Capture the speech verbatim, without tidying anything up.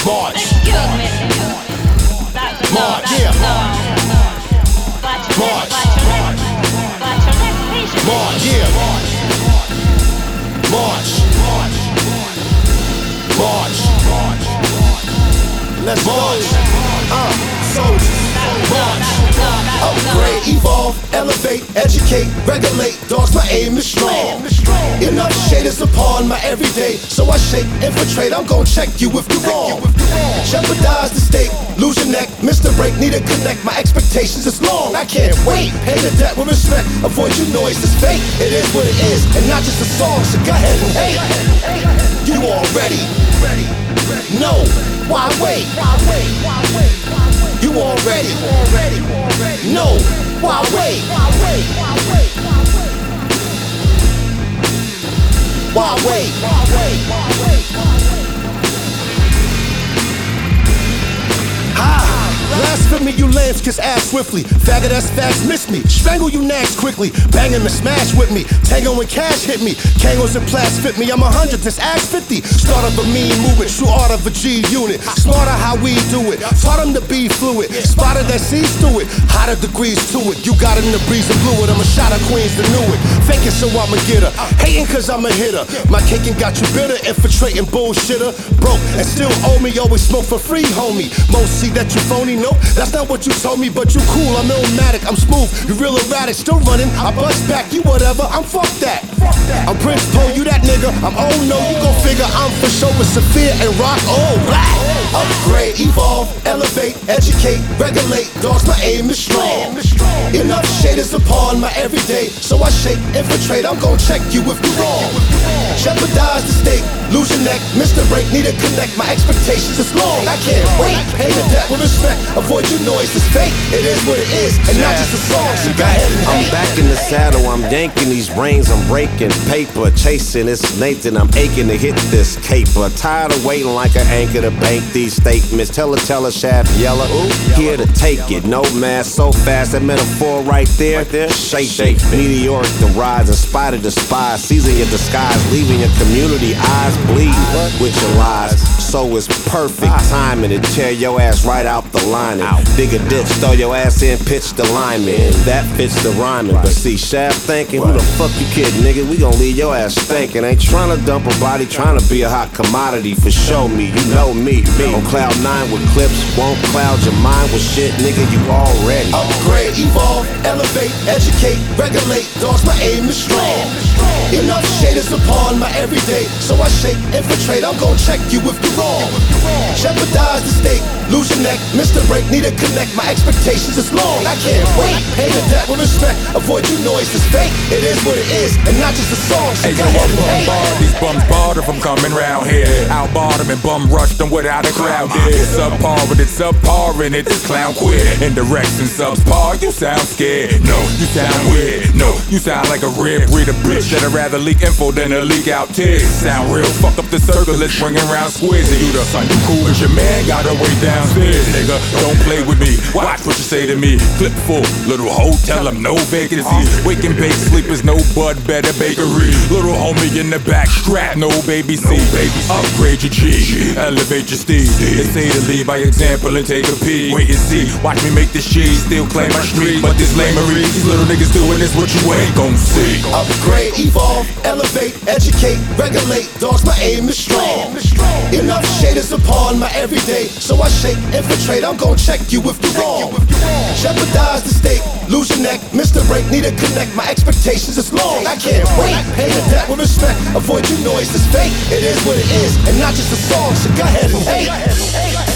March. Excuse me. March. Yeah. March. March. Yeah. March. March. Let's march. Uh, soldiers. March. Upgrade, evolve, elevate, educate, regulate. Dogs, my aim is strong. Enough shaders upon my everyday, so I shake, infiltrate. I'm gon' check you if you're wrong. Jeopardize the state, lose your neck, miss the break, need to connect. My expectations is long, I can't wait. Pay the debt with respect, avoid you noise, it's fate. It is what it is, and not just a song, so go ahead and hate. You already know, why wait? You already know, why wait? Why wait? Ha! Blasphemy, you lambs kiss ass swiftly. Faggot ass facts miss me. Strangle you nags quickly. Banging the smash with me. Tango and cash hit me. Kangos and plats fit me. I'm a hundred, this ass fifty. Start of a mean movement. True art of a G unit. Smarter how we do it. Taught him to be fluid. Spotted that sees through it. Hotter degrees to it. You got it in the breeze and blew it. I'm a shot of queens that knew it. Faking so I'ma get her. Hating cause I'm a hitter. My caking got you bitter. Infiltrating bullshitter. Broke and still owe me. Always smoke for free, homie. Most see that you phony. No, that's not what you told me, but you cool, I'm illmatic, I'm smooth, you real erratic, still running, I bust back, you whatever, I'm fuck that. I'm Prince Poe, you that nigga, I'm oh no, you gon' figure I'm for sure with Sophia and Rock, oh black. Upgrade, evolve, elevate, educate, regulate, dogs, my aim is strong. Enough shaders upon my everyday, so I shake, infiltrate, I'm gon' check you if you're wrong. Jeopardize the state, lose your neck, miss the break, need to connect, my expectations is long, I can't wait, pay the debt with respect, avoid you noise, it's fake, it is what it is, and not just a song, so go ahead and I'm back in the saddle, I'm yanking these reins, I'm breaking paper, chasing this Nathan, I'm aching to hit this caper, tired of waiting like an anchor to bank these statements, tell her, tell her, shaft yellow, here to take it, no mask, so fast, that metaphor right there, shake, shake, meteoric the rise, in spite of the spies, season your disguise, leaving your community eyes bleed with your lies, so it's perfect timing to tear your ass right out the lining. Dig a ditch, throw your ass in, pitch the lineman. That fits the rhyming. But see, Shaft thinking, who the fuck you kidding, nigga? We gon' leave your ass stinking. Ain't tryna dump a body, tryna be a hot commodity for show me. You know me, me. On cloud nine with clips, won't cloud your mind with shit, nigga. You already. Upgrade, evolve, elevate, educate, regulate. Dogs, my aim is strong. Enough shaders upon my everyday, so I shake, infiltrate. I'm gon' check you if you're wrong. Jeopardize the state, lose your neck, miss the break, need to connect. My expectations is long, I can't wait. Pay the debt with respect, avoid you noise, it's fake. It is what it is, and not just a song. So hey, go ahead and hate. Bar, these bums barred from coming round here. Out barred them and bum rushed them without a crowd there. It's subpar, but it's subpar and it's clown queer. In direction subpar, you sound scared. No, you sound weird. No, you sound like a rare breed of bitch that'd rather leak info than to leak out tears. Sound real, fuck up the circle, let's bring around squares. And you the son, you cool, but your man got her way downstairs. Nigga, don't play with me, watch what you say to me. Clip full, little hotel, I'm no vacancy. Wake and bake, sleepers, no bud, better bakery. Little homie in the back, strap, no baby seat. Upgrade your G, elevate your steed. They say to lead by example and take a peek. Wait and see, watch me make this cheese. Still claim my street, but this lamery, these little niggas doing this, what you ain't gon' see. Upgrade, evolve, elevate, educate, regulate. Dogs, my aim is strong. Enough shaders upon my everyday, so I shake, infiltrate. I'm gon' check you if you're wrong. Jeopardize the state, lose your neck, miss the break, need to connect. My expectations is long, I can't wait. Pay the debt with respect, avoid you noise, it's fake. It is what it is, and not just a song, so go ahead and hate.